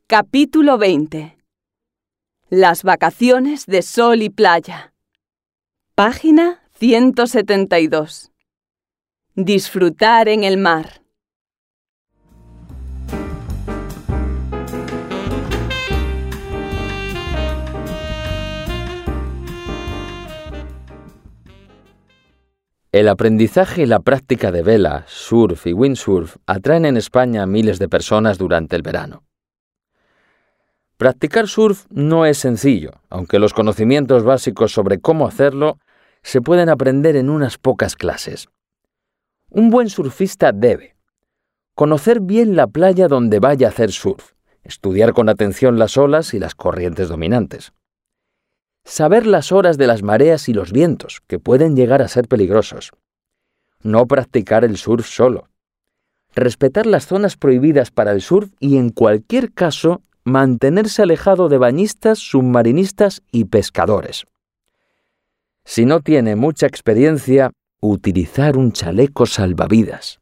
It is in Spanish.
Capítulo 20. Las vacaciones de sol y playa. Página 172. Disfrutar en el mar. El aprendizaje y la práctica de vela, surf y windsurf atraen en España a miles de personas durante el verano. Practicar surf no es sencillo, aunque los conocimientos básicos sobre cómo hacerlo se pueden aprender en unas pocas clases. Un buen surfista debe conocer bien la playa donde vaya a hacer surf, estudiar con atención las olas y las corrientes dominantes, saber las horas de las mareas y los vientos, que pueden llegar a ser peligrosos, no practicar el surf solo, respetar las zonas prohibidas para el surf y, en cualquier caso, mantenerse alejado de bañistas, submarinistas y pescadores. Si no tiene mucha experiencia, utilizar un chaleco salvavidas.